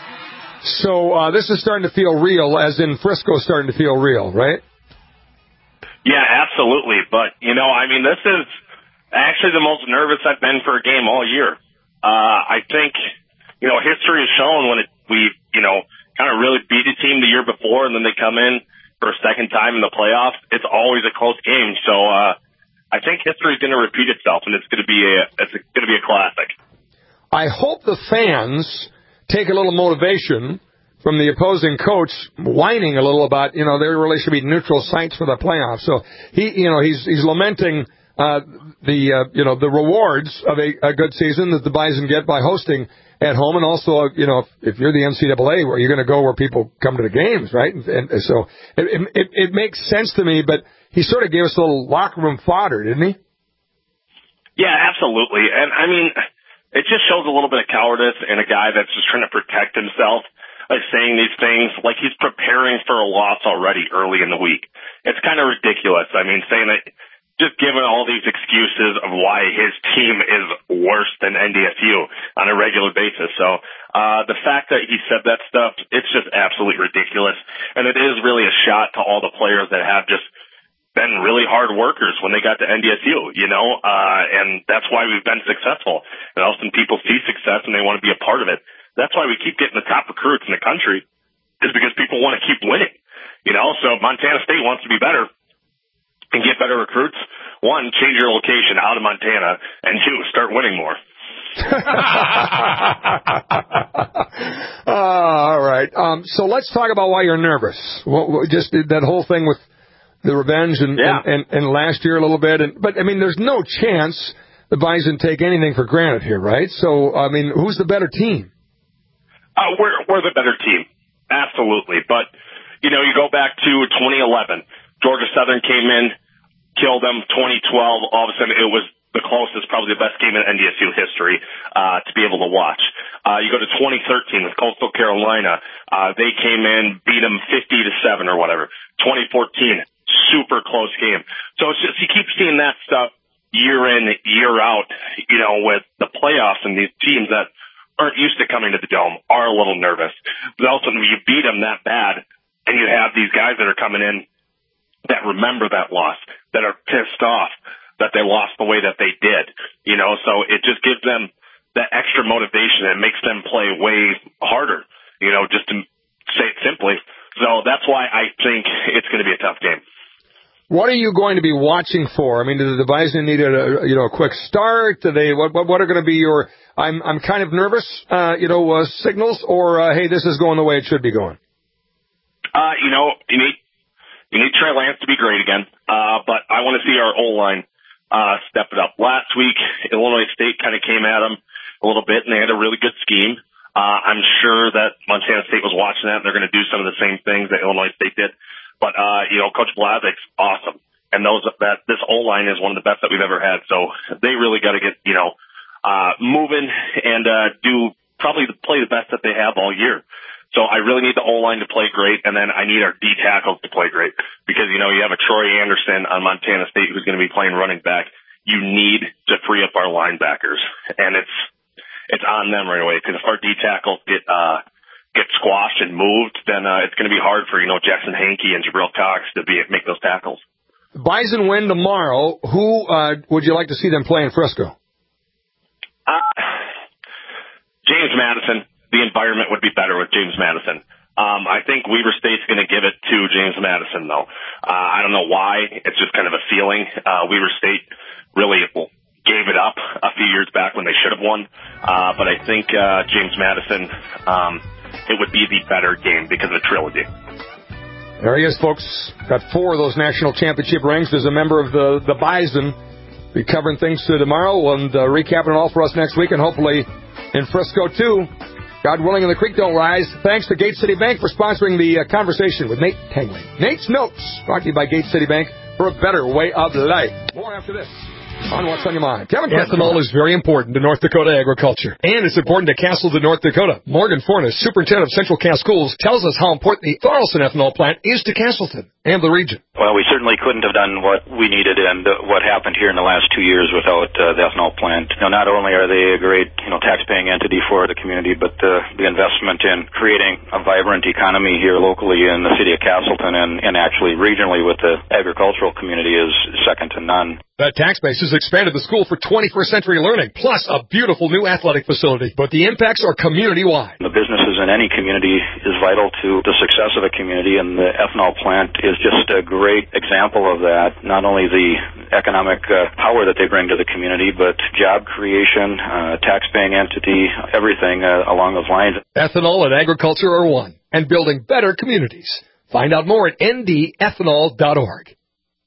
So uh, this is starting to feel real, as in Frisco starting to feel real, right? Yeah, absolutely. But, you know, I mean, this is actually the most nervous I've been for a game all year. Uh, I think, you know, history has shown when it, we, you know, kind of really beat a team the year before and then they come in for a second time in the playoffs, it's always a close game. So uh, I think history is going to repeat itself, and it's going to be a it's going to be a classic. I hope the fans take a little motivation from the opposing coach whining a little about, you know, there really should be neutral sites for the playoffs. So he, you know, he's he's lamenting uh, the uh, you know the rewards of a, a good season that the Bison get by hosting at home, and also, you know, if, if you're the N C double A, where you're going to go where people come to the games, right? And, and so it, it it makes sense to me. But he sort of gave us a little locker room fodder, didn't he? Yeah, absolutely. And I mean, it just shows a little bit of cowardice in a guy that's just trying to protect himself by saying these things like he's preparing for a loss already early in the week. It's kind of ridiculous. I mean, saying that, just giving all these excuses of why his team is worse than N D S U on a regular basis. So uh the fact that he said that stuff, it's just absolutely ridiculous. And it is really a shot to all the players that have just been really hard workers when they got to N D S U, you know, uh and that's why we've been successful. And often people see success and they want to be a part of it. That's why we keep getting the top recruits in the country, is because people want to keep winning. You know, so Montana State wants to be better and get better recruits. One, change your location out of Montana, and two, start winning more. uh, all right. Um, so let's talk about why you're nervous. Well, just that whole thing with the revenge and, yeah. and, and, and last year a little bit. And, but, I mean, there's no chance the Bison take anything for granted here, right? So, I mean, who's the better team? Uh, we're, we're the better team. Absolutely. But, you know, you go back to twenty eleven. Georgia Southern came in, killed them. twenty twelve, all of a sudden it was the closest, probably the best game in N D S U history uh to be able to watch. Uh You go to twenty thirteen with Coastal Carolina. Uh They came in, beat them fifty to seven or whatever. twenty fourteen, super close game. So it's just, you keep seeing that stuff year in, year out, you know, with the playoffs, and these teams that aren't used to coming to the Dome are a little nervous. But also, when you beat them that bad, and you have these guys that are coming in that remember that loss, that are pissed off that they lost the way that they did, you know, so it just gives them that extra motivation and makes them play way harder, you know, just to say it simply. So that's why I think it's going to be a tough game. What are you going to be watching for? I mean, do the Bison need a, you know, a quick start? Do they, what, what are going to be your, I'm, I'm kind of nervous, uh, you know, uh, signals, or, uh, hey, this is going the way it should be going? Uh, you know, you need, you need Trey Lance to be great again. Uh, but I want to see our O-line, uh, step it up. Last week, Illinois State kind of came at them a little bit, and they had a really good scheme. Uh, I'm sure that Montana State was watching that, and they're going to do some of the same things that Illinois State did. But, uh, you know, Coach Blazek's awesome. And those, that, this O-line is one of the best that we've ever had. So they really got to get, you know, uh, moving and, uh, do probably play the best that they have all year. So I really need the O-line to play great, and then I need our D tackles to play great. Because, you know, you have a Troy Anderson on Montana State who's going to be playing running back. You need to free up our linebackers. And it's, it's on them right away. Because if our D tackles get, uh, get squashed and moved, then, uh, it's going to be hard for, you know, Jackson Hankey and Jabril Cox to be, make those tackles. Bison win tomorrow. Who, uh, would you like to see them play in Frisco? Uh, James Madison. The environment would be better with James Madison. Um, I think Weber State's going to give it to James Madison, though. Uh, I don't know why. It's just kind of a feeling. Uh, Weber State really gave it up a few years back when they should have won. Uh, but I think uh, James Madison, um, it would be the better game because of the trilogy. There he is, folks. Got four of those national championship rings. There's a member of the, the Bison. Be covering things tomorrow and uh, recapping it all for us next week, and hopefully in Frisco, too. God willing, and the creek don't rise. Thanks to Gate City Bank for sponsoring the uh, conversation with Nate Tangley. Nate's Notes, brought to you by Gate City Bank for a better way of life. More after this on What's on Your Mind. Kevin Ethanol is very important to North Dakota agriculture, and it's important to Castleton, North Dakota. Morgan Fornes, superintendent of Central Cass Schools, tells us how important the Thorolson ethanol plant is to Castleton and the region. Well, we certainly couldn't have done what we needed and uh, what happened here in the last two years without uh, the ethanol plant. You know, not only are they a great, you know, tax-paying entity for the community, but uh, the investment in creating a vibrant economy here locally in the city of Castleton and, and actually regionally with the agricultural community is second to none. That tax base has expanded the school for twenty-first century learning, plus a beautiful new athletic facility. But the impacts are community-wide. The businesses in any community is vital to the success of a community, and the ethanol plant is just a great example of that. Not only the economic uh, power that they bring to the community, but job creation, uh, tax-paying entity, everything uh, along those lines. Ethanol and agriculture are one, and building better communities. Find out more at N D ethanol dot org.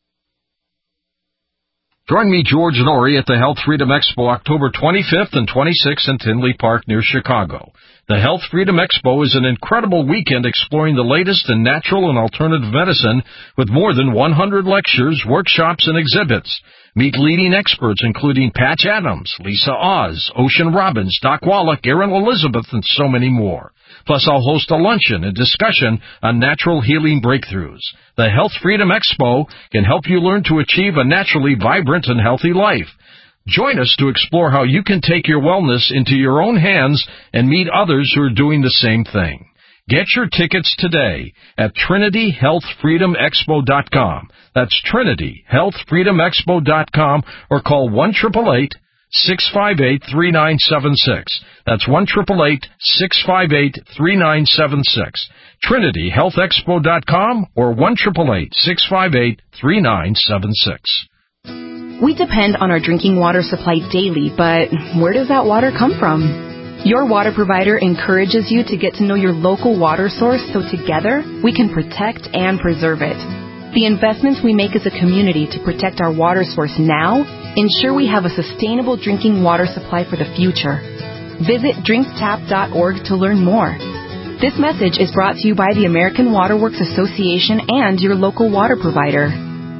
Join me, George Norrie, at the Health Freedom Expo October twenty-fifth and twenty-sixth in Tinley Park near Chicago. The Health Freedom Expo is an incredible weekend exploring the latest in natural and alternative medicine with more than one hundred lectures, workshops, and exhibits. Meet leading experts including Patch Adams, Lisa Oz, Ocean Robbins, Doc Wallach, Erin Elizabeth, and so many more. Plus, I'll host a luncheon and discussion on natural healing breakthroughs. The Health Freedom Expo can help you learn to achieve a naturally vibrant and healthy life. Join us to explore how you can take your wellness into your own hands and meet others who are doing the same thing. Get your tickets today at Trinity Health Freedom Expo dot com. That's Trinity Health Freedom Expo dot com, or call one eight eight eight, six five eight, three nine seven six. That's one eight eight eight, six five eight, three nine seven six. Trinity Health Expo dot com or one eight eight eight, six five eight, three nine seven six. We depend on our drinking water supply daily, but where does that water come from? Your water provider encourages you to get to know your local water source so together we can protect and preserve it. The investments we make as a community to protect our water source now ensure we have a sustainable drinking water supply for the future. Visit drink tap dot org to learn more. This message is brought to you by the American Water Works Association and your local water provider.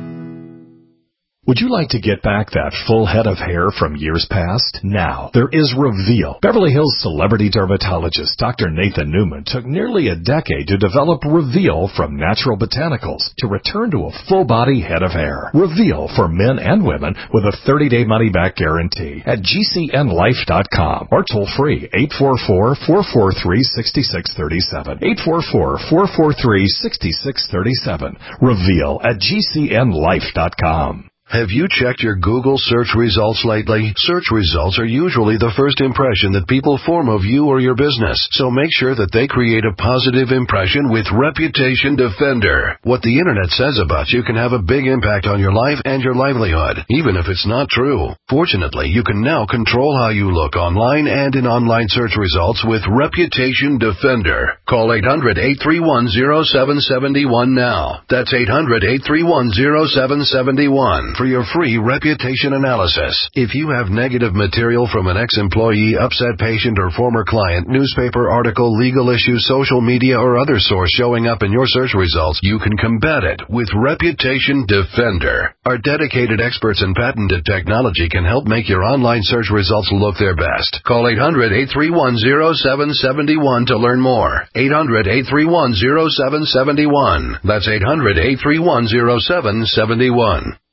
Would you like to get back that full head of hair from years past? Now, there is Reveal. Beverly Hills celebrity dermatologist Doctor Nathan Newman took nearly a decade to develop Reveal from natural botanicals to return to a full-body head of hair. Reveal for men and women with a thirty-day money-back guarantee at G C N life dot com or toll-free eight four four, four four three, six six three seven. eight four four, four four three, six six three seven. Reveal at G C N life dot com. Have you checked your Google search results lately? Search results are usually the first impression that people form of you or your business, so make sure that they create a positive impression with Reputation Defender. What the internet says about you can have a big impact on your life and your livelihood, even if it's not true. Fortunately, you can now control how you look online and in online search results with Reputation Defender. Call eight hundred, eight three one, zero seven seven one now. That's eight hundred, eight three one, zero seven seven one. For your free reputation analysis. If you have negative material from an ex-employee, upset patient, or former client, newspaper article, legal issue, social media, or other source showing up in your search results, you can combat it with Reputation Defender. Our dedicated experts in patented technology can help make your online search results look their best. Call eight hundred, eight three one, zero seven seven one to learn more. eight hundred, eight three one, zero seven seven one. That's eight hundred, eight three one, zero seven seven one.